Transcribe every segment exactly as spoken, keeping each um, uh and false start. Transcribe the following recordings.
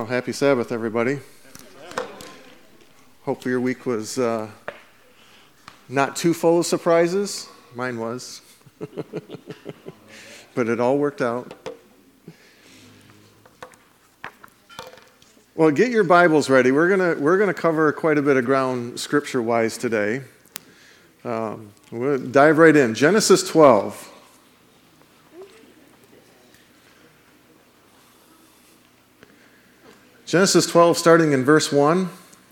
Well, happy Sabbath, everybody. Hope your week was uh, not too full of surprises. Mine was. But it all worked out. Well, get your Bibles ready. We're gonna we're gonna cover quite a bit of ground scripture-wise today. Um, we'll dive right in. Genesis twelve. Genesis twelve, starting in verse one.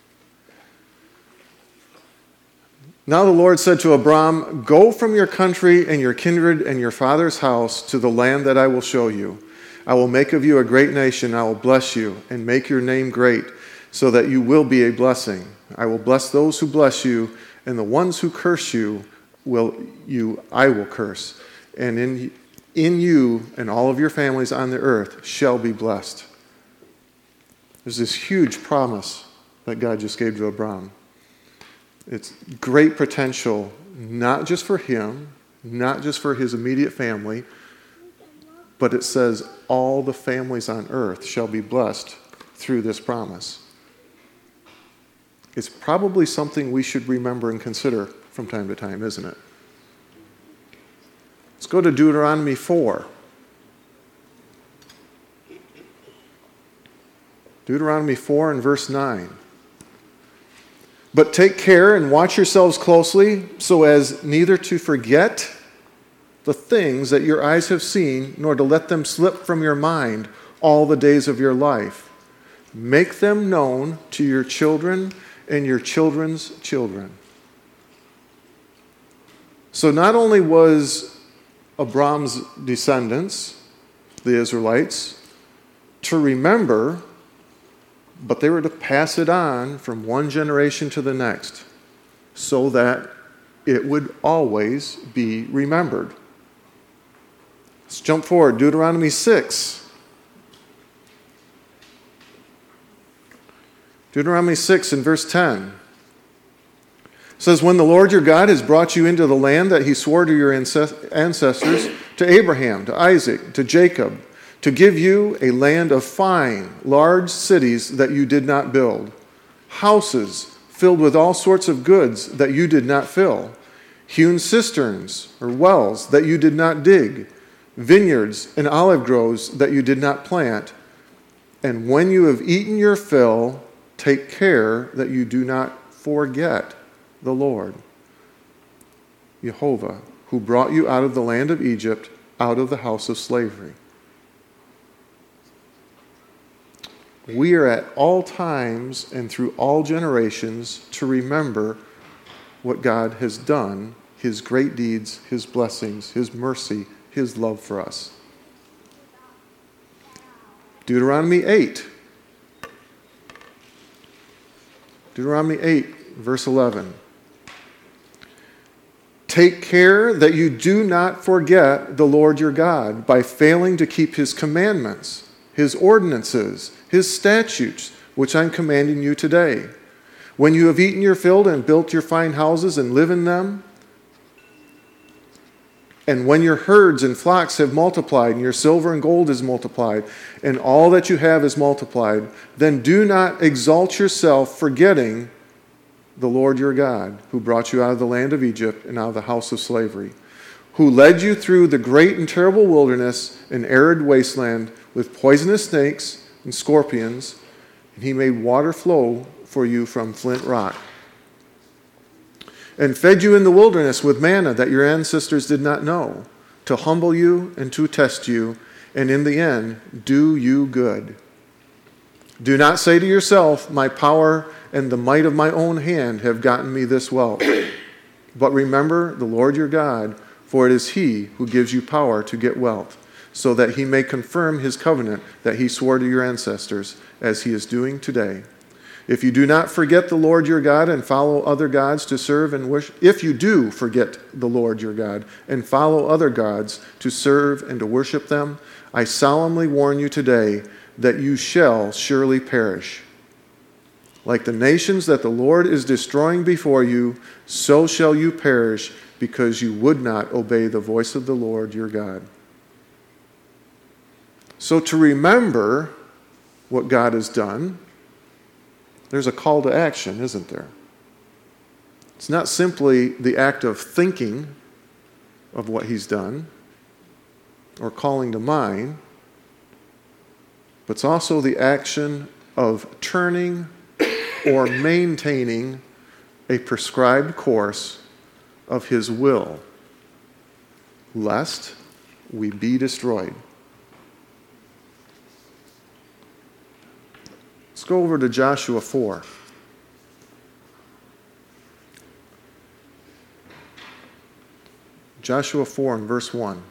Now the Lord said to Abram, "Go from your country and your kindred and your father's house to the land that I will show you. I will make of you a great nation. I will bless you and make your name great, so that you will be a blessing. I will bless those who bless you, and the ones who curse you will you I will curse. And in in you and all of your families on the earth shall be blessed." There's this huge promise that God just gave to Abram. It's great potential, not just for him, not just for his immediate family, but it says all the families on earth shall be blessed through this promise. It's probably something we should remember and consider from time to time, isn't it? Let's go to Deuteronomy four. Deuteronomy four and verse nine. "But take care and watch yourselves closely, so as neither to forget the things that your eyes have seen, nor to let them slip from your mind all the days of your life. Make them known to your children and your children's children." So not only was Abram's descendants, the Israelites, to remember, but they were to pass it on from one generation to the next so that it would always be remembered. Let's jump forward. Deuteronomy six. Deuteronomy six and verse ten. It says, "When the Lord your God has brought you into the land that he swore to your ancestors, to Abraham, to Isaac, to Jacob, to give you a land of fine, large cities that you did not build, houses filled with all sorts of goods that you did not fill, hewn cisterns or wells that you did not dig, vineyards and olive groves that you did not plant. And when you have eaten your fill, take care that you do not forget the Lord, Jehovah, who brought you out of the land of Egypt, out of the house of slavery." We are at all times and through all generations to remember what God has done, his great deeds, his blessings, his mercy, his love for us. Deuteronomy eight. Deuteronomy eight, verse eleven. "Take care that you do not forget the Lord your God by failing to keep his commandments, his ordinances, his statutes, which I'm commanding you today. When you have eaten your fill and built your fine houses and live in them, and when your herds and flocks have multiplied, and your silver and gold is multiplied, and all that you have is multiplied, then do not exalt yourself, forgetting the Lord your God, who brought you out of the land of Egypt and out of the house of slavery, who led you through the great and terrible wilderness and arid wasteland with poisonous snakes and scorpions, and he made water flow for you from flint rock, and fed you in the wilderness with manna that your ancestors did not know, to humble you and to test you, and in the end do you good. Do not say to yourself, 'My power and the might of my own hand have gotten me this wealth.' But remember the Lord your God, for it is he who gives you power to get wealth, so that he may confirm his covenant that he swore to your ancestors, as he is doing today. If you do not forget the Lord your God and follow other gods to serve and worship, if you do forget the Lord your God and follow other gods to serve and to worship them, I solemnly warn you today that you shall surely perish. Like the nations that the Lord is destroying before you, so shall you perish, because you would not obey the voice of the Lord your God." So to remember what God has done, there's a call to action, isn't there? It's not simply the act of thinking of what he's done or calling to mind, but it's also the action of turning or maintaining a prescribed course of his will, lest we be destroyed. Let's go over to Joshua four. Joshua four and verse one.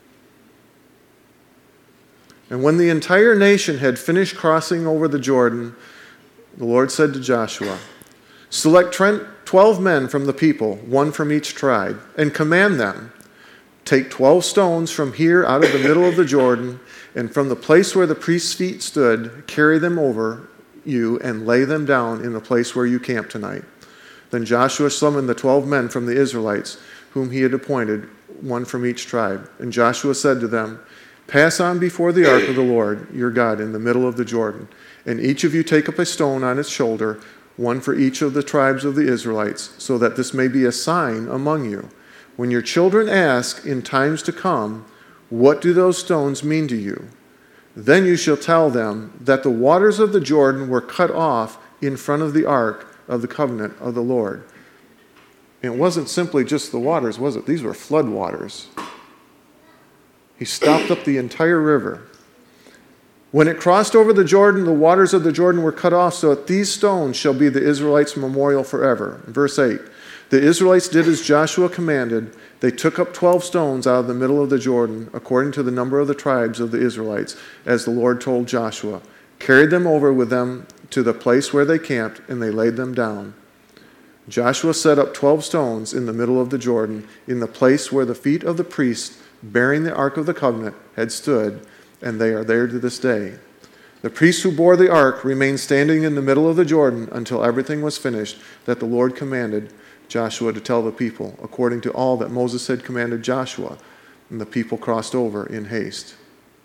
And when the entire nation had finished crossing over the Jordan, the Lord said to Joshua, "Select twelve men from the people, one from each tribe, and command them, take twelve stones from here out of the middle of the Jordan, and from the place where the priest's feet stood, carry them over you and lay them down in the place where you camp tonight." Then Joshua summoned the twelve men from the Israelites, whom he had appointed, one from each tribe. And Joshua said to them, "Pass on before the ark of the Lord your God in the middle of the Jordan, and each of you take up a stone on its shoulder, one for each of the tribes of the Israelites, so that this may be a sign among you. When your children ask in times to come, 'What do those stones mean to you?' then you shall tell them that the waters of the Jordan were cut off in front of the ark of the covenant of the Lord." And it wasn't simply just the waters, was it? These were flood waters. He stopped up the entire river. When it crossed over the Jordan, the waters of the Jordan were cut off, so that these stones shall be the Israelites' memorial forever. Verse eight. The Israelites did as Joshua commanded. They took up twelve stones out of the middle of the Jordan, according to the number of the tribes of the Israelites, as the Lord told Joshua, carried them over with them to the place where they camped, and they laid them down. Joshua set up twelve stones in the middle of the Jordan, in the place where the feet of the priests bearing the Ark of the Covenant had stood, and they are there to this day. The priests who bore the ark remained standing in the middle of the Jordan until everything was finished that the Lord commanded Joshua to tell the people, according to all that Moses had commanded Joshua, and the people crossed over in haste.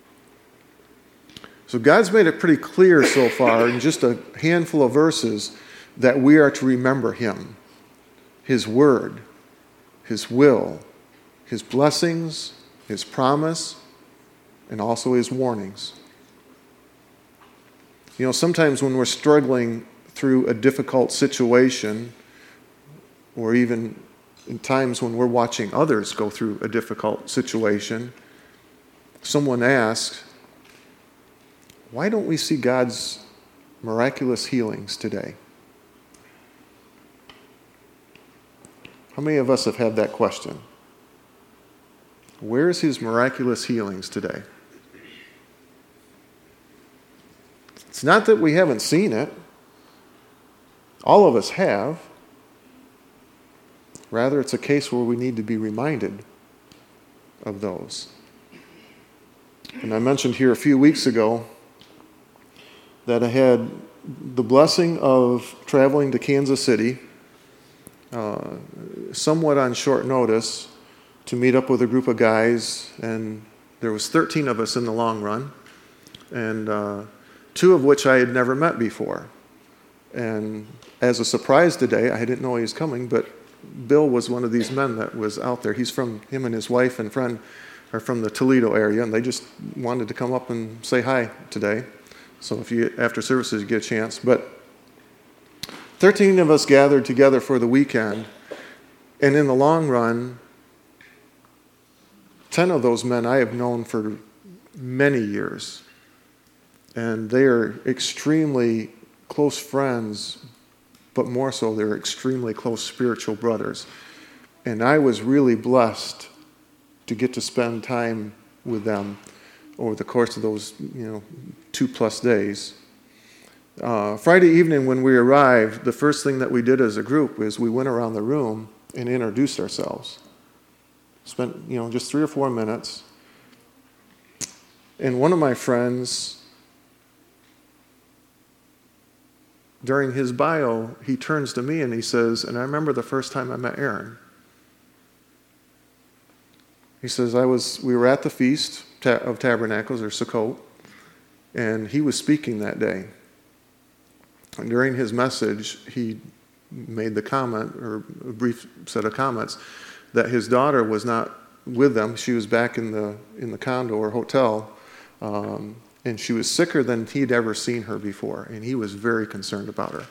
So God's made it pretty clear so far in just a handful of verses that we are to remember him, his word, his will, his blessings, his promise, and also his warnings. You know, sometimes when we're struggling through a difficult situation, or even in times when we're watching others go through a difficult situation, someone asks, why don't we see God's miraculous healings today? How many of us have had that question? Where's his miraculous healings today? It's not that we haven't seen it. All of us have. Rather, it's a case where we need to be reminded of those. And I mentioned here a few weeks ago that I had the blessing of traveling to Kansas City, uh, somewhat on short notice, to meet up with a group of guys, and there was thirteen of us in the long run, and uh, two of which I had never met before. And as a surprise today, I didn't know he was coming, but Bill was one of these men that was out there. He's from, him and his wife and friend are from the Toledo area, and they just wanted to come up and say hi today. So if you, after services, you get a chance. But thirteen of us gathered together for the weekend, and in the long run, ten of those men I have known for many years. And they are extremely close friends, but more so, they're extremely close spiritual brothers. And I was really blessed to get to spend time with them over the course of those, you know, two plus days. Uh, Friday evening when we arrived, the first thing that we did as a group is we went around the room and introduced ourselves. Spent, you know, just three or four minutes. And one of my friends, during his bio, he turns to me and he says, and I remember the first time I met Aaron. He says, I was, we were at the Feast of Tabernacles, or Sukkot, And he was speaking that day. And during his message, he made the comment, or a brief set of comments, that his daughter was not with them. She was back in the in the condo or hotel, um, and she was sicker than he'd ever seen her before, and he was very concerned about her.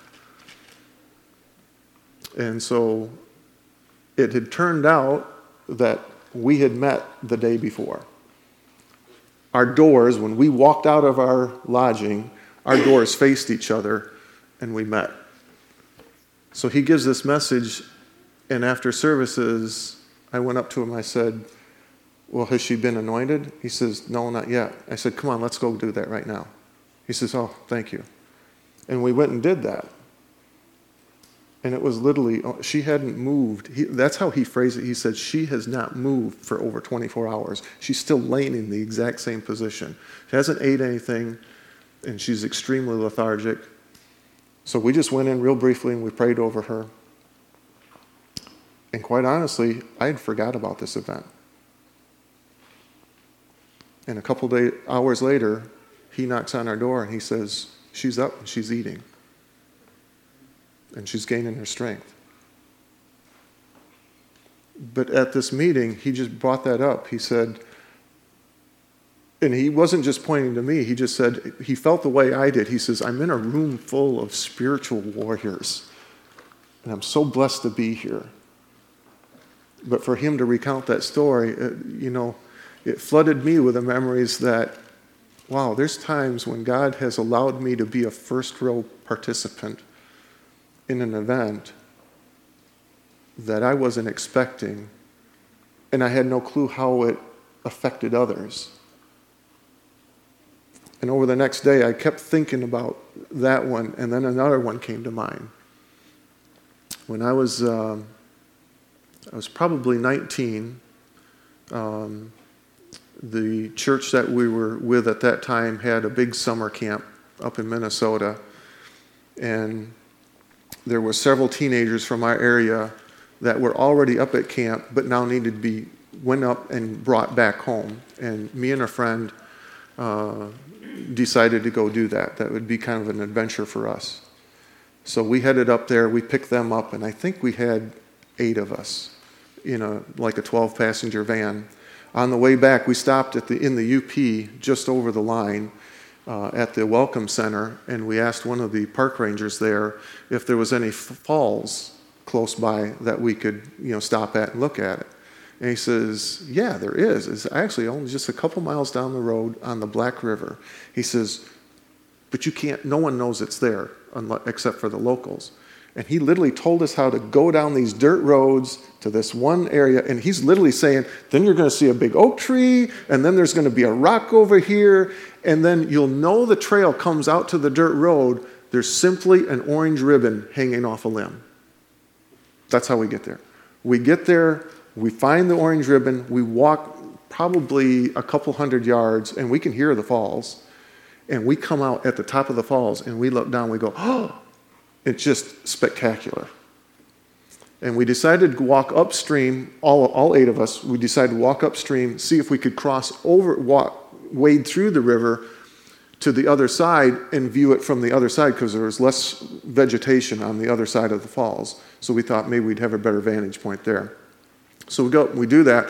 And so it had turned out that we had met the day before. Our doors, when we walked out of our lodging, our doors faced each other, and we met. So he gives this message, and after services, I went up to him, I said, well, has she been anointed? He says, no, not yet. I said, come on, let's go do that right now. He says, oh, thank you. And we went and did that. And it was literally, she hadn't moved. He, that's how he phrased it. He said, she has not moved for over twenty-four hours. She's still laying in the exact same position. She hasn't ate anything, and she's extremely lethargic. So we just went in real briefly, and we prayed over her. And quite honestly, I had forgot about this event. And a couple day, hours later, he knocks on our door, and he says, she's up and she's eating. And she's gaining her strength. But at this meeting, he just brought that up. He said, and he wasn't just pointing to me, he just said, he felt the way I did. He says, I'm in a room full of spiritual warriors, and I'm so blessed to be here. But for him to recount that story, it, you know, it flooded me with the memories that, wow, there's times when God has allowed me to be a first row participant in an event that I wasn't expecting, and I had no clue how it affected others. And over the next day, I kept thinking about that one, and then another one came to mind. When I was, um, I was probably nineteen, um, the church that we were with at that time had a big summer camp up in Minnesota, and there were several teenagers from our area that were already up at camp, but now needed to be, went up and brought back home. And me and a friend uh, decided to go do that. That would be kind of an adventure for us. So we headed up there, we picked them up, and I think we had eight of us in a, like a twelve passenger van. On the way back, we stopped at the in the U P just over the line, Uh, at the Welcome Center, and we asked one of the park rangers there if there was any f- falls close by that we could, you know, stop at and look at it. And he says, yeah, there is. It's actually only just a couple miles down the road on the Black River. He says, but you can't, no one knows it's there unless, except for the locals. And he literally told us how to go down these dirt roads to this one area. And he's literally saying, then you're going to see a big oak tree, and then there's going to be a rock over here, and then you'll know the trail comes out to the dirt road. There's simply an orange ribbon hanging off a limb. That's how we get there. We get there, we find the orange ribbon, we walk probably a couple hundred yards, and we can hear the falls. And we come out at the top of the falls, and we look down, we go, oh, it's just spectacular. And we decided to walk upstream, all, all eight of us, we decided to walk upstream, see if we could cross over, walk, wade through the river to the other side and view it from the other side, because there was less vegetation on the other side of the falls. So we thought maybe we'd have a better vantage point there. So we go, we do that.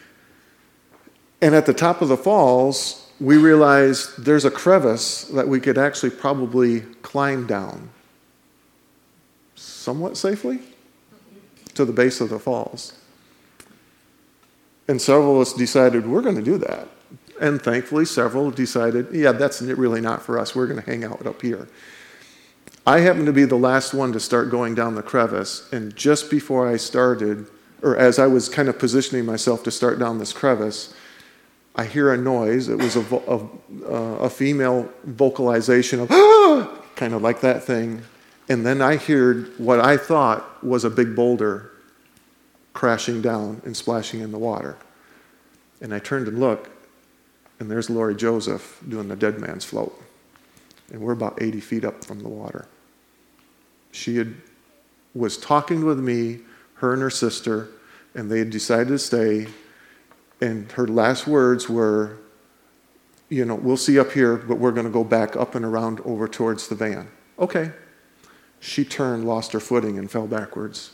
And at the top of the falls, we realized there's a crevice that we could actually probably climb down somewhat safely to the base of the falls. And several of us decided we're going to do that. And thankfully, several decided, yeah, that's really not for us. We're going to hang out up here. I happened to be the last one to start going down the crevice. And just before I started, or as I was kind of positioning myself to start down this crevice, I hear a noise. It was a, vo- a, a female vocalization of, ah! Kind of like that thing. And then I heard what I thought was a big boulder crashing down and splashing in the water. And I turned and looked, and there's Lori Joseph doing the dead man's float. And we're about eighty feet up from the water. She had, was talking with me, her and her sister, and they had decided to stay. And her last words were, you know, we'll see up here, but we're going to go back up and around over towards the van. Okay. She turned, lost her footing, and fell backwards.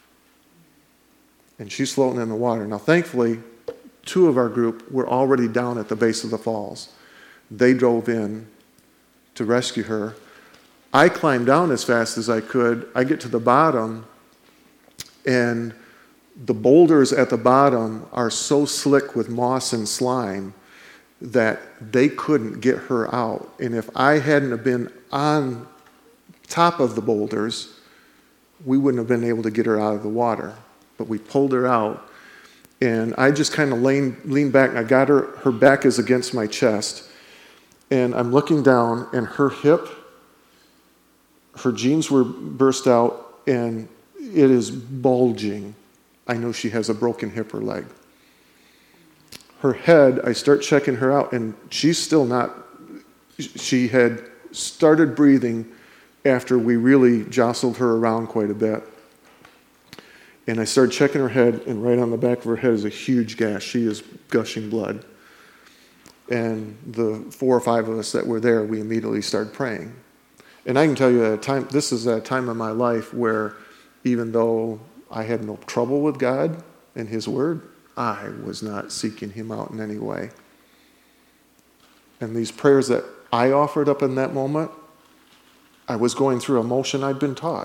And she's floating in the water. Now, thankfully, two of our group were already down at the base of the falls. They drove in to rescue her. I climbed down as fast as I could. I get to the bottom, and the boulders at the bottom are so slick with moss and slime that they couldn't get her out. And if I hadn't have been on top of the boulders, we wouldn't have been able to get her out of the water. But we pulled her out, and I just kind of leaned, leaned back, and I got her, her back is against my chest, and I'm looking down, and her hip, her jeans were burst out, and it is bulging. I know she has a broken hip or leg. Her head, I start checking her out, and she's still not, she had started breathing after we really jostled her around quite a bit. And I started checking her head, and right on the back of her head is a huge gash. She is gushing blood. And the four or five of us that were there, we immediately started praying. And I can tell you, at a time, this is a time in my life where even though I had no trouble with God and His Word, I was not seeking Him out in any way. And these prayers that I offered up in that moment, I was going through a motion I'd been taught.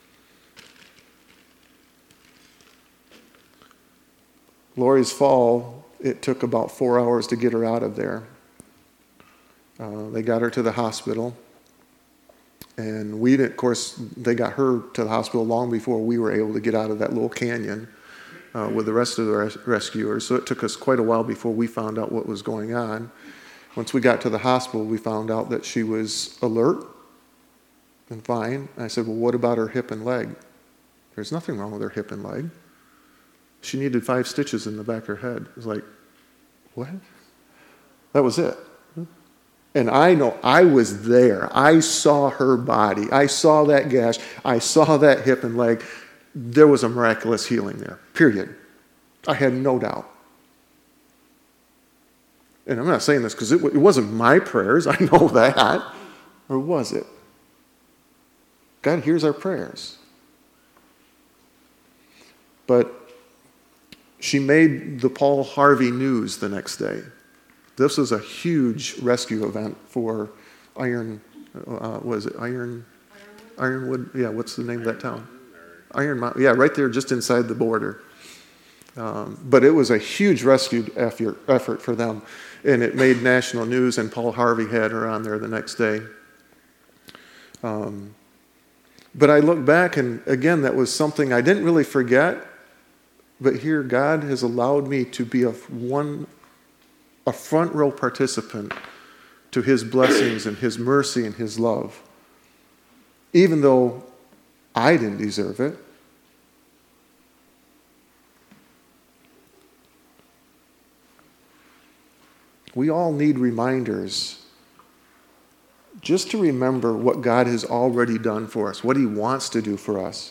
Lori's fall, it took about four hours to get her out of there. Uh, they got her to the hospital. And we, of course, they got her to the hospital long before we were able to get out of that little canyon uh, with the rest of the res- rescuers. So it took us quite a while before we found out what was going on. Once we got to the hospital, we found out that she was alert and fine. And I said, well, what about her hip and leg? There's nothing wrong with her hip and leg. She needed five stitches in the back of her head. It was like, what? That was it. And I know I was there. I saw her body. I saw that gash. I saw that hip and leg. There was a miraculous healing there, period. I had no doubt. And I'm not saying this because it, it wasn't my prayers. I know that. Or was it? God hears our prayers. But she made the Paul Harvey news the next day. This was a huge rescue event for Iron, uh, was it Iron? Ironwood? Ironwood, yeah, what's the name of that town? Iron Mountain, yeah, right there just inside the border. Um, but it was a huge rescue effort, effort for them, and it made national news, and Paul Harvey had her on there the next day. Um, but I look back, and again, that was something I didn't really forget, but here God has allowed me to be a one, a front row participant to His blessings and His mercy and His love, even though I didn't deserve it. We all need reminders just to remember what God has already done for us, what He wants to do for us.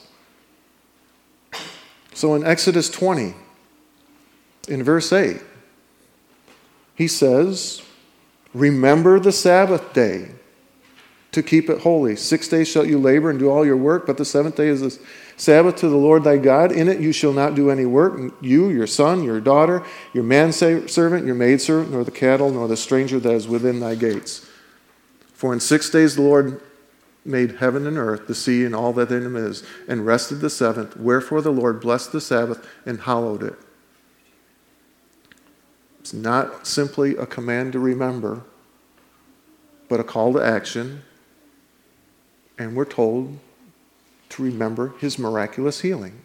So in Exodus twenty, in verse eight, He says, remember the Sabbath day to keep it holy. Six days shall you labor and do all your work, but the seventh day is the Sabbath to the Lord thy God. In it you shall not do any work, you, your son, your daughter, your manservant, your maidservant, nor the cattle, nor the stranger that is within thy gates. For in six days the Lord made heaven and earth, the sea, and all that in them is, and rested the seventh. Wherefore the Lord blessed the Sabbath and hallowed it. It's not simply a command to remember, but a call to action. And we're told to remember His miraculous healing.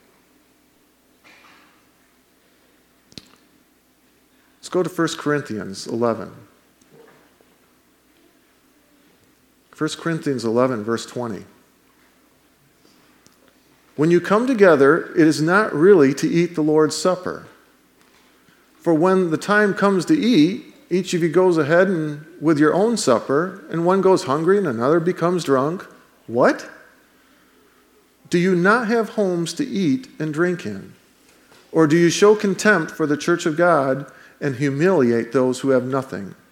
Let's go to First Corinthians eleven. First Corinthians eleven, verse twenty. When you come together, it is not really to eat the Lord's Supper. For when the time comes to eat, each of you goes ahead and with your own supper, and one goes hungry and another becomes drunk. What? Do you not have homes to eat and drink in? Or do you show contempt for the church of God and humiliate those who have nothing?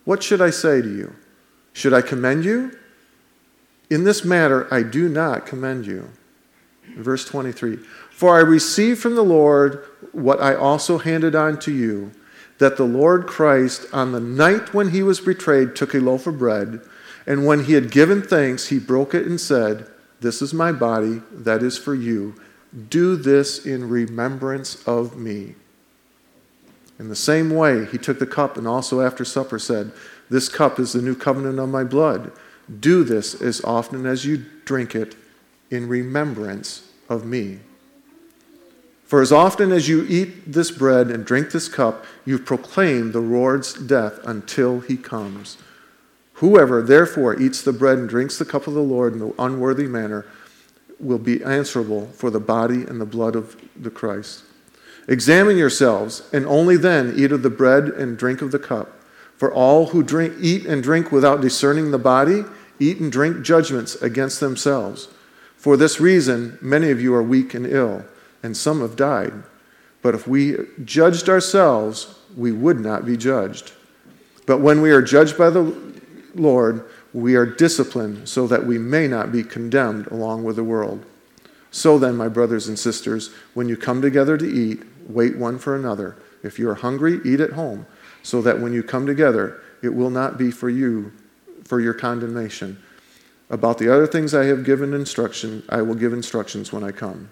What should I say to you? Should I commend you? In this matter, I do not commend you. Verse twenty-three, for I received from the Lord what I also handed on to you, that the Lord Christ, on the night when he was betrayed, took a loaf of bread, and when he had given thanks, he broke it and said, this is my body, that is for you. Do this in remembrance of me. In the same way, he took the cup and also after supper said, this cup is the new covenant of my blood. Do this as often as you drink it in remembrance of me. For as often as you eat this bread and drink this cup, you proclaim the Lord's death until he comes. Whoever therefore eats the bread and drinks the cup of the Lord in an unworthy manner will be answerable for the body and the blood of the Christ. Examine yourselves, and only then eat of the bread and drink of the cup. For all who drink, eat and drink without discerning the body, eat and drink judgments against themselves. For this reason, many of you are weak and ill, and some have died. But if we judged ourselves, we would not be judged. But when we are judged by the Lord, we are disciplined so that we may not be condemned along with the world. So then, my brothers and sisters, when you come together to eat, wait one for another. If you are hungry, eat at home, so that when you come together, it will not be for you, for your condemnation. About the other things I have given instruction, I will give instructions when I come.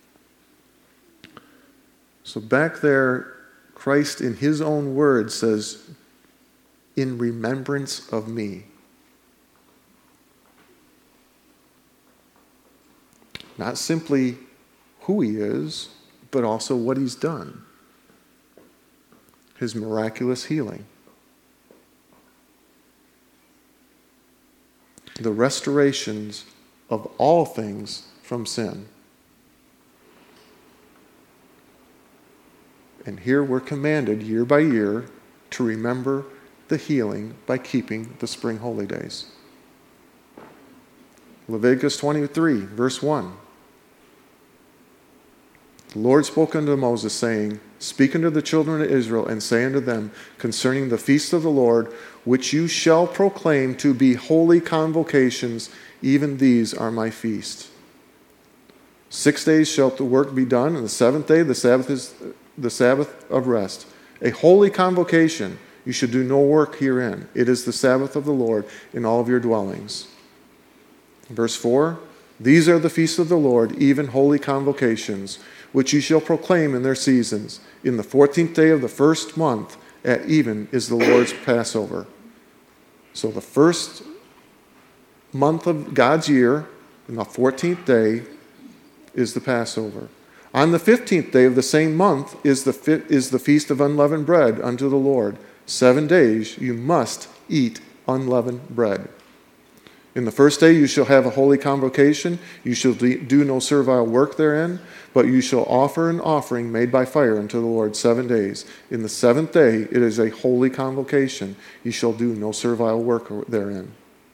So back there, Christ in his own words says, in remembrance of me. Not simply who he is, but also what he's done. His miraculous healing. The restorations of all things from sin. And here we're commanded year by year to remember the healing by keeping the spring holy days. Leviticus twenty-three, verse one. The Lord spoke unto Moses, saying, speak unto the children of Israel, and say unto them concerning the feast of the Lord, which you shall proclaim to be holy convocations, even these are my feast. Six days shall the work be done, and the seventh day the Sabbath is the Sabbath of rest. A holy convocation. You should do no work herein. It is the Sabbath of the Lord in all of your dwellings. Verse four, these are the feasts of the Lord, even holy convocations, which you shall proclaim in their seasons. In the fourteenth day of the first month at even is the Lord's Passover. So the first month of God's year, in the fourteenth day, is the Passover. On the fifteenth day of the same month is the, fi- is the feast of unleavened bread unto the Lord. Seven days you must eat unleavened bread. In the first day you shall have a holy convocation. You shall do no servile work therein, but you shall offer an offering made by fire unto the Lord seven days. In the seventh day it is a holy convocation. You shall do no servile work therein.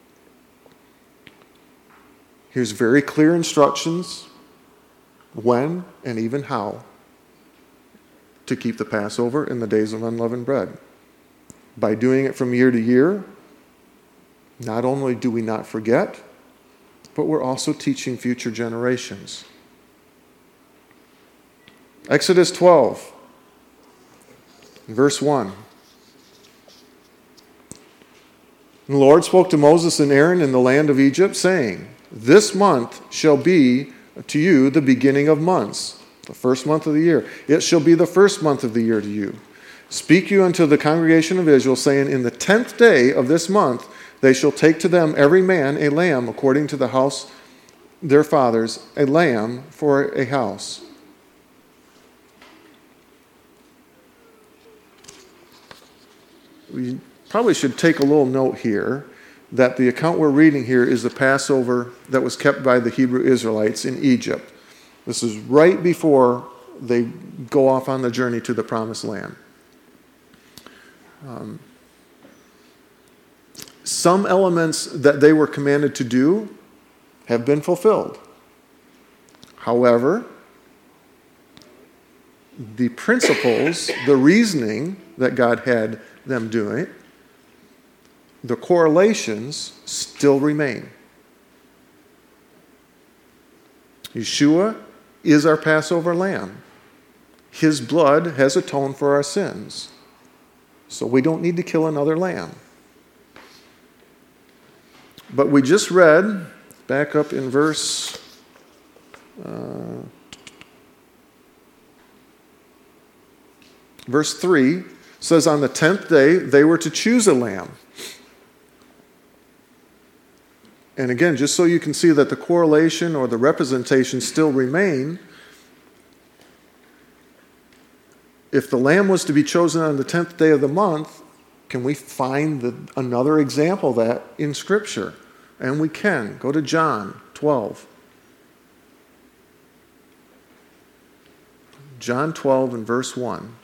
Here's very clear instructions when and even how to keep the Passover in the days of unleavened bread. By doing it from year to year, not only do we not forget, but we're also teaching future generations. Exodus twelve, verse one. The Lord spoke to Moses and Aaron in the land of Egypt, saying, this month shall be to you the beginning of months, the first month of the year. It shall be the first month of the year to you. Speak you unto the congregation of Israel, saying, in the tenth day of this month they shall take to them every man a lamb according to the house their fathers, a lamb for a house. We probably should take a little note here that the account we're reading here is the Passover that was kept by the Hebrew Israelites in Egypt. This is right before they go off on the journey to the Promised Land. Um, some elements that they were commanded to do have been fulfilled. However, the principles, the reasoning that God had them doing the correlations still remain. Yeshua is our Passover lamb. His blood has atoned for our sins. So we don't need to kill another lamb. But we just read, back up in verse uh, verse three, says on the tenth day they were to choose a lamb. And again, just so you can see that the correlation or the representation still remain, if the lamb was to be chosen on the tenth day of the month, can we find the, another example of that in Scripture? And we can. Go to John twelve. John twelve and verse one.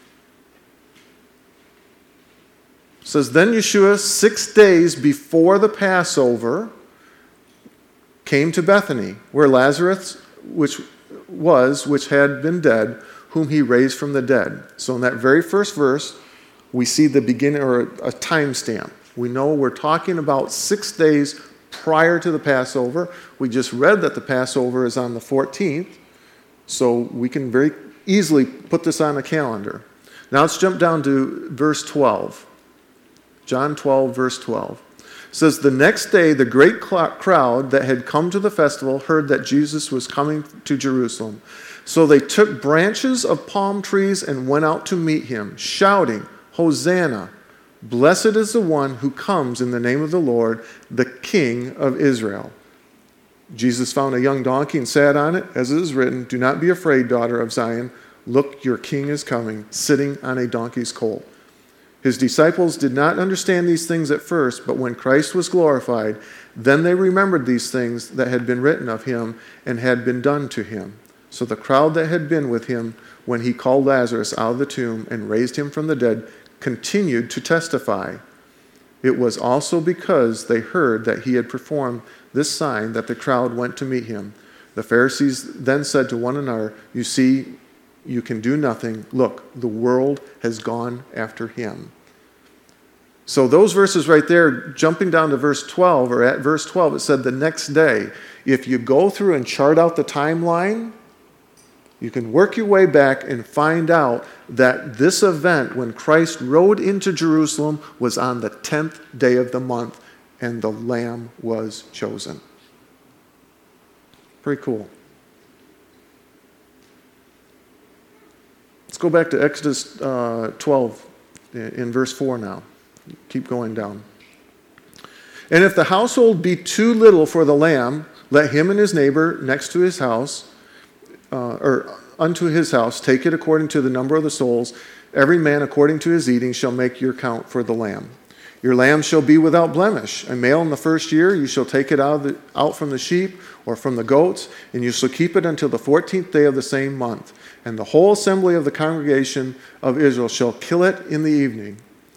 It says, Then Yeshua, six days before the Passover, came to Bethany, where Lazarus, which was, which had been dead, whom he raised from the dead. So in that very first verse, we see the beginning, or a time stamp. We know we're talking about six days prior to the Passover. We just read that the Passover is on the fourteenth, so we can very easily put this on a calendar. Now let's jump down to verse twelve. John twelve, verse twelve. It says, The next day the great crowd that had come to the festival heard that Jesus was coming to Jerusalem. So they took branches of palm trees and went out to meet him, shouting, Hosanna! Blessed is the one who comes in the name of the Lord, the King of Israel. Jesus found a young donkey and sat on it, as it is written, Do not be afraid, daughter of Zion. Look, your king is coming, sitting on a donkey's colt. His disciples did not understand these things at first, but when Christ was glorified, then they remembered these things that had been written of him and had been done to him. So the crowd that had been with him when he called Lazarus out of the tomb and raised him from the dead continued to testify. It was also because they heard that he had performed this sign that the crowd went to meet him. The Pharisees then said to one another, You see, you can do nothing. Look, the world has gone after him. So those verses right there, jumping down to verse twelve, or at verse twelve, it said the next day. If you go through and chart out the timeline, you can work your way back and find out that this event, when Christ rode into Jerusalem, was on the tenth day of the month, and the Lamb was chosen. Pretty cool. Let's go back to Exodus uh, twelve in verse four now. Keep going down. And if the household be too little for the lamb, let him and his neighbor next to his house, uh, or unto his house, take it according to the number of the souls. Every man according to his eating shall make your count for the lamb. Your lamb shall be without blemish. A male in the first year, you shall take it out, of the, out from the sheep or from the goats, and you shall keep it until the fourteenth day of the same month. And the whole assembly of the congregation of Israel shall kill it in the evening.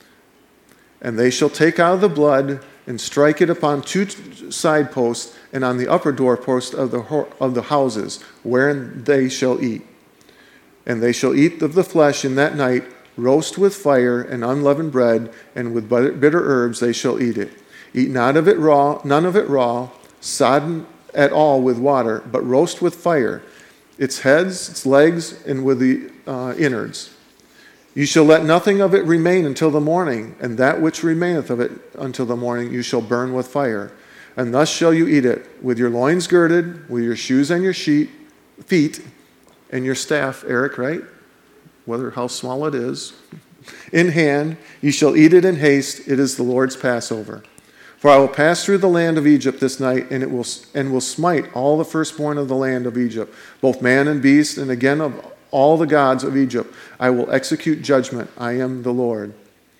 And they shall take out of the blood and strike it upon two side posts and on the upper doorpost of the of the houses, wherein they shall eat. And they shall eat of the flesh in that night, roast with fire and unleavened bread, and with bitter herbs they shall eat it. Eat not of it raw, none of it raw, sodden at all with water, but roast with fire, its heads, its legs, and with the uh, innards. You shall let nothing of it remain until the morning, and that which remaineth of it until the morning you shall burn with fire. And thus shall you eat it, with your loins girded, with your shoes on your sheet, feet, and your staff, Eric, right? Whether how small it is, in hand, you shall eat it in haste. It is the Lord's Passover. For I will pass through the land of Egypt this night, and it will and will smite all the firstborn of the land of Egypt, both man and beast, and again of all the gods of Egypt. I will execute judgment. I am the Lord.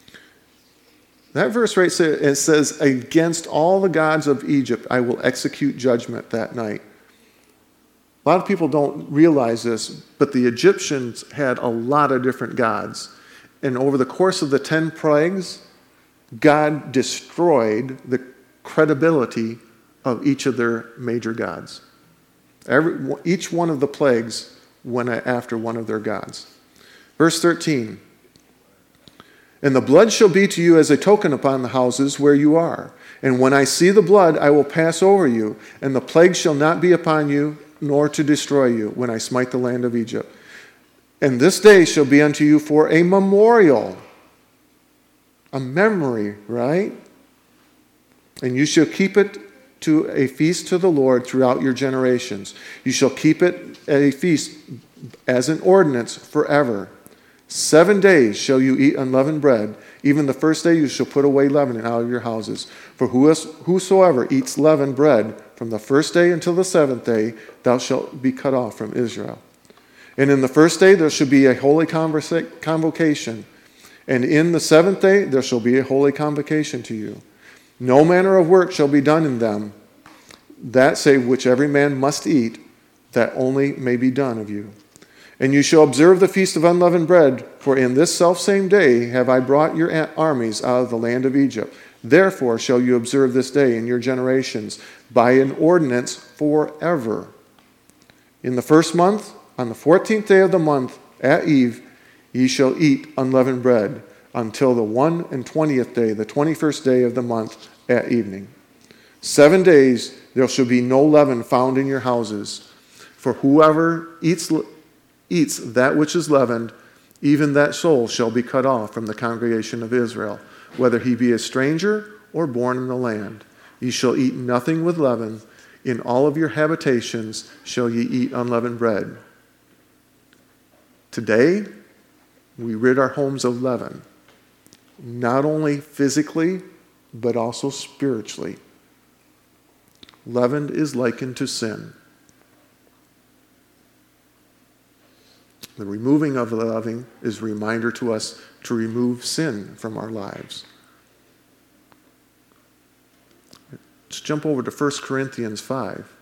That verse right there, it says, against all the gods of Egypt, I will execute judgment that night. A lot of people don't realize this, but the Egyptians had a lot of different gods. And over the course of the ten plagues, God destroyed the credibility of each of their major gods. Every, each one of the plagues went after one of their gods. Verse thirteen. And the blood shall be to you as a token upon the houses where you are. And when I see the blood, I will pass over you, and the plague shall not be upon you, nor to destroy you, when I smite the land of Egypt. And this day shall be unto you for a memorial, a memory, right? And you shall keep it to a feast to the Lord throughout your generations. You shall keep it a feast as an ordinance forever. Seven days shall you eat unleavened bread. Even the first day you shall put away leaven out of your houses. For whosoever eats leavened bread from the first day until the seventh day, thou shalt be cut off from Israel. And in the first day there shall be a holy conversa- convocation. And in the seventh day there shall be a holy convocation to you. No manner of work shall be done in them, that save which every man must eat, that only may be done of you. And you shall observe the feast of unleavened bread, for in this selfsame day have I brought your armies out of the land of Egypt. Therefore shall you observe this day in your generations by an ordinance forever. In the first month, on the fourteenth day of the month, at eve, ye shall eat unleavened bread, until the one and twentieth day, the twenty-first day of the month, at evening. Seven days there shall be no leaven found in your houses. For whoever eats eats that which is leavened, even that soul shall be cut off from the congregation of Israel, whether he be a stranger or born in the land. Ye shall eat nothing with leaven. In all of your habitations shall ye eat unleavened bread. Today, we rid our homes of leaven, not only physically, but also spiritually. Leaven is likened to sin. The removing of the leaven is a reminder to us to remove sin from our lives. Let's jump over to First Corinthians five.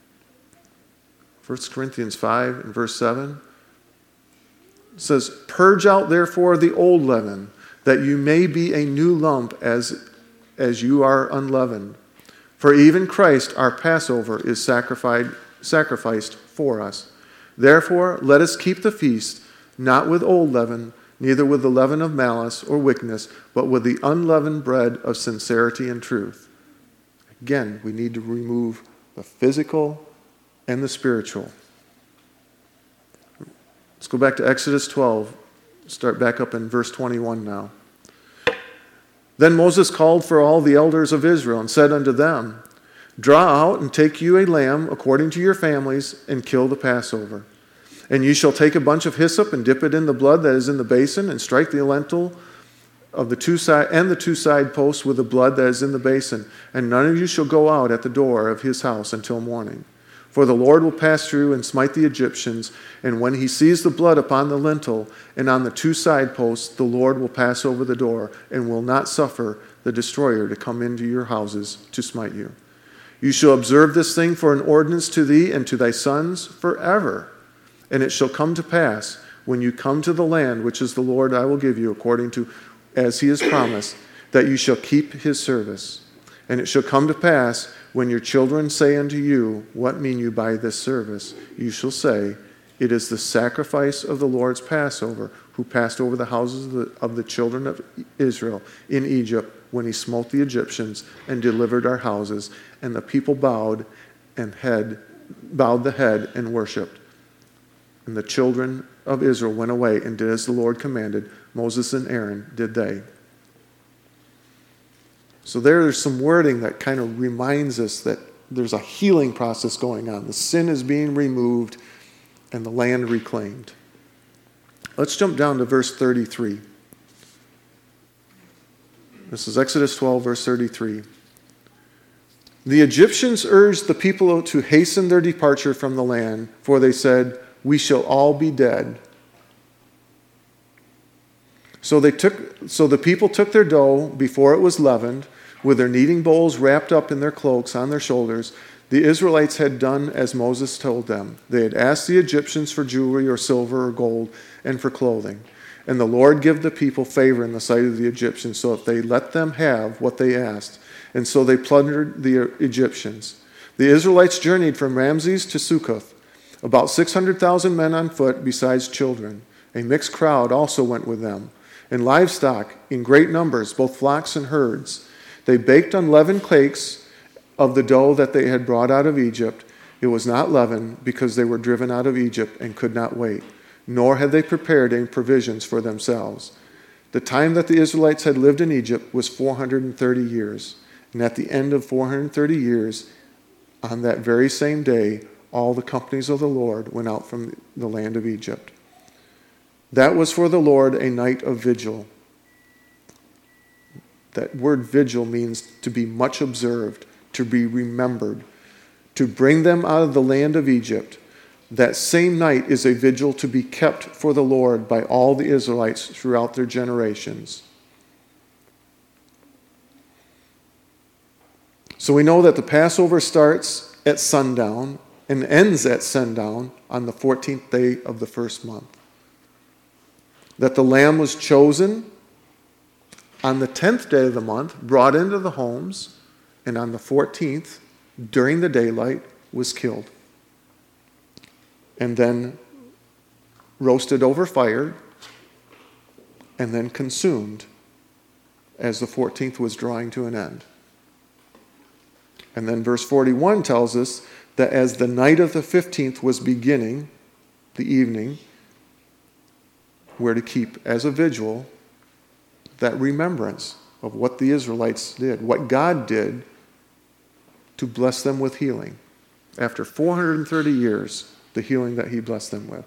First Corinthians five and verse seven. It says, "Purge out therefore the old leaven, that you may be a new lump as, as you are unleavened. For even Christ our Passover is sacrificed, sacrificed for us. Therefore, let us keep the feast, not with old leaven, neither with the leaven of malice or wickedness, but with the unleavened bread of sincerity and truth." Again, we need to remove the physical and the spiritual. Let's go back to Exodus twelve. Start back up in verse twenty-one now. "Then Moses called for all the elders of Israel and said unto them, Draw out and take you a lamb according to your families, and kill the Passover. And you shall take a bunch of hyssop and dip it in the blood that is in the basin, and strike the lintel of the two side and the two side posts with the blood that is in the basin. And none of you shall go out at the door of his house until morning. For the Lord will pass through and smite the Egyptians, and when he sees the blood upon the lintel and on the two side posts, the Lord will pass over the door, and will not suffer the destroyer to come into your houses to smite you. You shall observe this thing for an ordinance to thee and to thy sons forever. And it shall come to pass, when you come to the land which is the Lord I will give you, according to as he has promised, that you shall keep his service. And it shall come to pass, when your children say unto you, What mean you by this service? You shall say, It is the sacrifice of the Lord's Passover, who passed over the houses of the, of the children of Israel in Egypt, when he smote the Egyptians and delivered our houses. And the people bowed and head, bowed the head and worshipped. And the children of Israel went away and did as the Lord commanded. Moses and Aaron did they." So there's some wording that kind of reminds us that there's a healing process going on. The sin is being removed and the land reclaimed. Let's jump down to verse thirty-three. This is Exodus twelve, verse thirty-three. "The Egyptians urged the people to hasten their departure from the land, for they said, We shall all be dead. So they took. So the people took their dough before it was leavened, with their kneading bowls wrapped up in their cloaks on their shoulders. The Israelites had done as Moses told them. They had asked the Egyptians for jewelry or silver or gold and for clothing. And the Lord gave the people favor in the sight of the Egyptians, so that they let them have what they asked. And so they plundered the Egyptians. The Israelites journeyed from Ramses to Succoth, about six hundred thousand men on foot, besides children. A mixed crowd also went with them. and livestock in great numbers, both flocks and herds. They baked unleavened cakes of the dough that they had brought out of Egypt. It was not leavened, because they were driven out of Egypt and could not wait, nor had they prepared any provisions for themselves. The time that the Israelites had lived in Egypt was four hundred thirty years. And at the end of four hundred thirty years, on that very same day, all the companies of the Lord went out from the land of Egypt. That was for the Lord a night of vigil. That word vigil means to be much observed, to be remembered, to bring them out of the land of Egypt. That same night is a vigil to be kept for the Lord by all the Israelites throughout their generations. So we know that the Passover starts at sundown and ends at sundown on the fourteenth day of the first month. That the lamb was chosen on the tenth day of the month, brought into the homes, and on the fourteenth, during the daylight, was killed. And then roasted over fire, and then consumed as the fourteenth was drawing to an end. And then verse forty-one tells us that as the night of the fifteenth was beginning, the evening, we're to keep as a vigil that remembrance of what the Israelites did, what God did to bless them with healing. After four hundred thirty years, the healing that he blessed them with.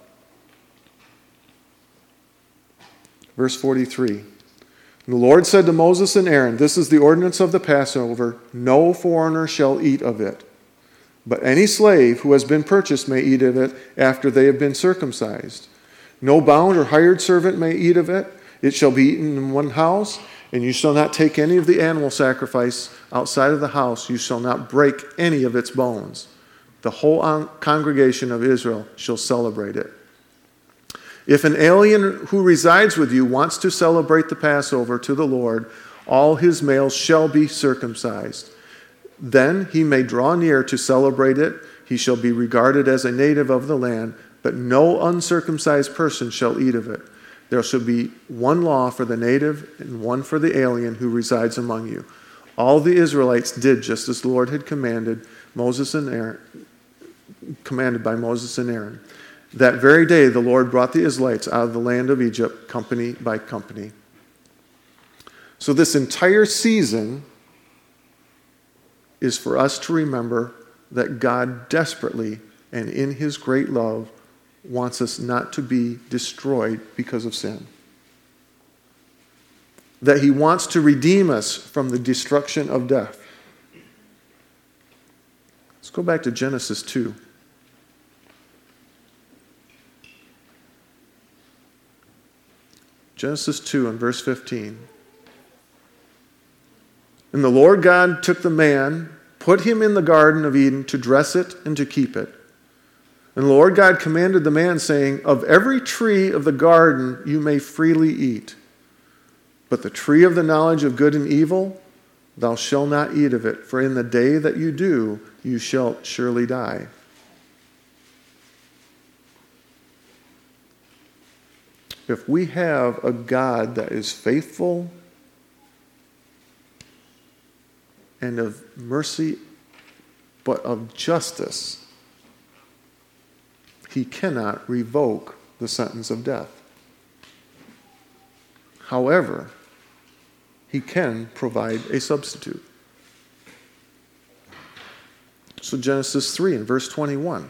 Verse forty-three. The Lord said to Moses and Aaron, "This is the ordinance of the Passover. No foreigner shall eat of it. But any slave who has been purchased may eat of it after they have been circumcised. No bound or hired servant may eat of it. It shall be eaten in one house, and you shall not take any of the animal sacrifice outside of the house. You shall not break any of its bones. The whole congregation of Israel shall celebrate it. If an alien who resides with you wants to celebrate the Passover to the Lord, all his males shall be circumcised. Then he may draw near to celebrate it. He shall be regarded as a native of the land, but no uncircumcised person shall eat of it. There shall be one law for the native and one for the alien who resides among you." All the Israelites did just as the Lord had commanded Moses and Aaron, commanded by Moses and Aaron. That very day the Lord brought the Israelites out of the land of Egypt, company by company. So this entire season is for us to remember that God desperately and in his great love wants us not to be destroyed because of sin. That he wants to redeem us from the destruction of death. Let's go back to Genesis two. Genesis two and verse fifteen. "And the Lord God took the man, put him in the Garden of Eden to dress it and to keep it. And the Lord God commanded the man, saying, 'Of every tree of the garden you may freely eat, but the tree of the knowledge of good and evil, thou shalt not eat of it, for in the day that you do, you shall surely die.'" If we have a God that is faithful and of mercy, but of justice, he cannot revoke the sentence of death. However, he can provide a substitute. So Genesis three and verse twenty-one.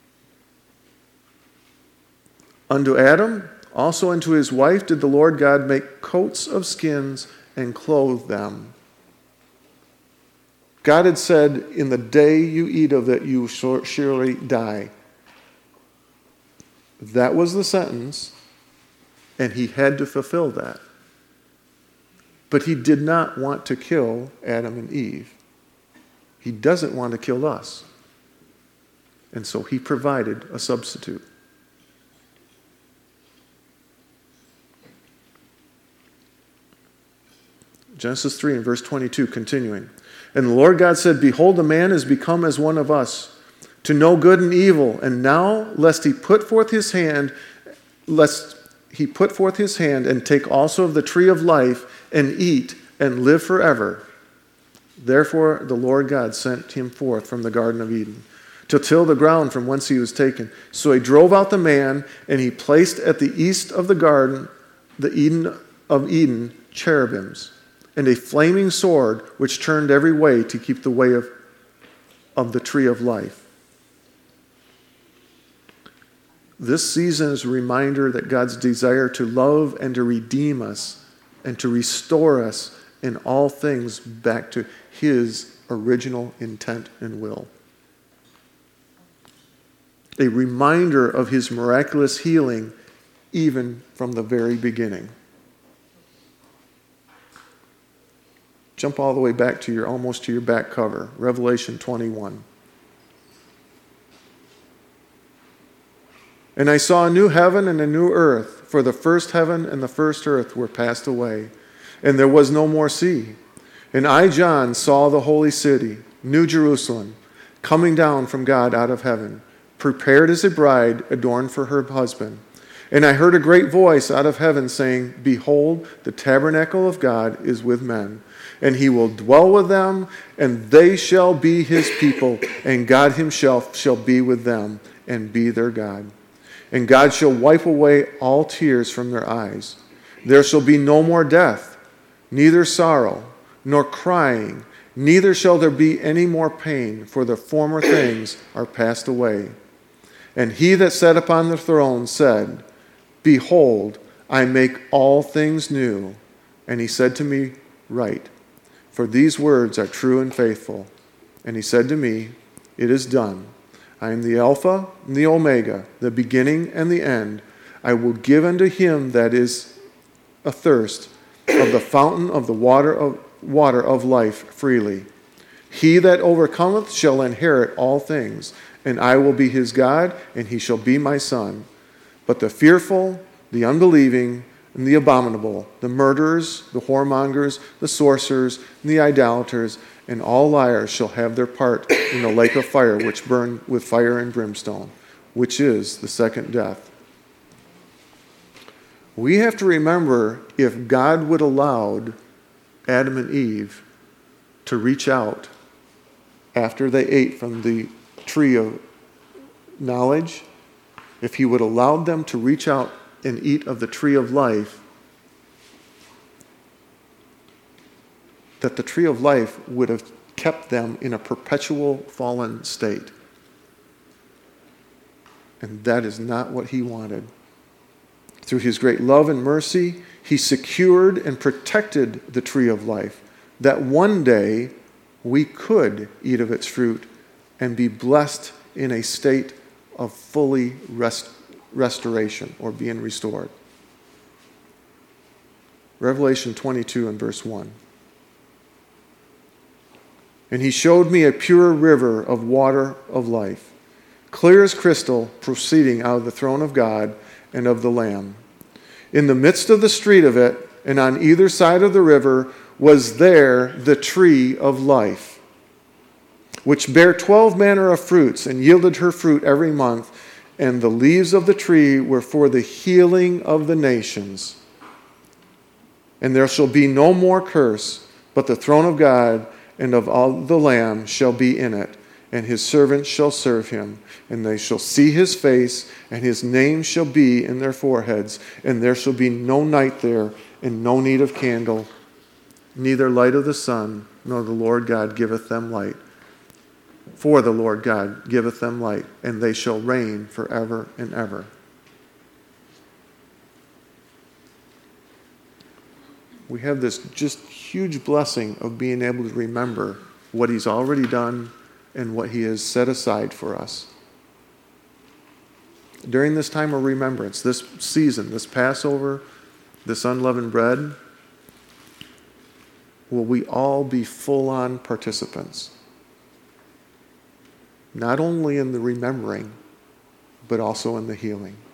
"Unto Adam, also unto his wife, did the Lord God make coats of skins and clothe them." God had said, "In the day you eat of it, you shall surely die." That was the sentence, and he had to fulfill that. But he did not want to kill Adam and Eve. He doesn't want to kill us. And so he provided a substitute. Genesis three and verse twenty-two, continuing. "And the Lord God said, Behold, the man is become as one of us, to know good and evil. And now, lest he put forth his hand, lest he put forth his hand and take also of the tree of life and eat and live forever. Therefore the Lord God sent him forth from the Garden of Eden to till the ground from whence he was taken. So he drove out the man, and he placed at the east of the garden, the Eden of Eden, cherubims, and a flaming sword which turned every way to keep the way of, of the tree of life. This season is a reminder that God's desire to love and to redeem us and to restore us in all things back to his original intent and will. A reminder of his miraculous healing even from the very beginning. Jump all the way back to your, almost to your back cover, Revelation twenty-one. And I saw a new heaven and a new earth, for the first heaven and the first earth were passed away, and there was no more sea. And I, John, saw the holy city, New Jerusalem, coming down from God out of heaven, prepared as a bride adorned for her husband. And I heard a great voice out of heaven saying, Behold, the tabernacle of God is with men, and he will dwell with them, and they shall be his people, and God himself shall be with them, and be their God. And God shall wipe away all tears from their eyes. There shall be no more death, neither sorrow, nor crying, neither shall there be any more pain, for the former things are passed away. And he that sat upon the throne said, Behold, I make all things new. And he said to me, Write, for these words are true and faithful. And he said to me, It is done. I am the Alpha and the Omega, the beginning and the end. I will give unto him that is athirst of the fountain of the water of water of life freely. He that overcometh shall inherit all things, and I will be his God, and he shall be my son. But the fearful, the unbelieving, and the abominable, the murderers, the whoremongers, the sorcerers, and the idolaters, and all liars shall have their part in the lake of fire, which burn with fire and brimstone, which is the second death. We have to remember, if God would allowed Adam and Eve to reach out after they ate from the tree of knowledge, if he would allow them to reach out and eat of the tree of life, that the tree of life would have kept them in a perpetual fallen state. And that is not what he wanted. Through his great love and mercy, he secured and protected the tree of life, that one day we could eat of its fruit and be blessed in a state of fully rest, restoration or being restored. Revelation twenty-two and verse one. And he showed me a pure river of water of life, clear as crystal, proceeding out of the throne of God and of the Lamb. In the midst of the street of it, and on either side of the river, was there the tree of life, which bare twelve manner of fruits, and yielded her fruit every month. And the leaves of the tree were for the healing of the nations. And there shall be no more curse, but the throne of God and of all the Lamb shall be in it, and his servants shall serve him, and they shall see his face, and his name shall be in their foreheads, and there shall be no night there, and no need of candle, neither light of the sun, nor the Lord God giveth them light. For the Lord God giveth them light, and they shall reign forever and ever. We have this just huge blessing of being able to remember what he's already done and what he has set aside for us. During this time of remembrance, this season, this Passover, this unleavened bread, will we all be full-on participants? Not only in the remembering, but also in the healing.